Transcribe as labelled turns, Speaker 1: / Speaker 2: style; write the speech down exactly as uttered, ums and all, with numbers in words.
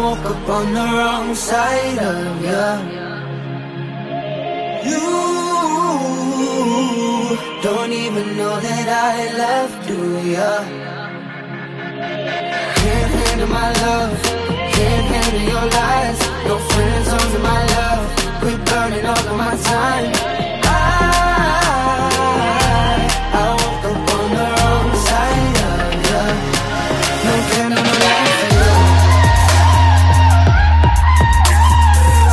Speaker 1: woke up on the wrong side of you. You don't even know that I left, do ya? Can't handle my love.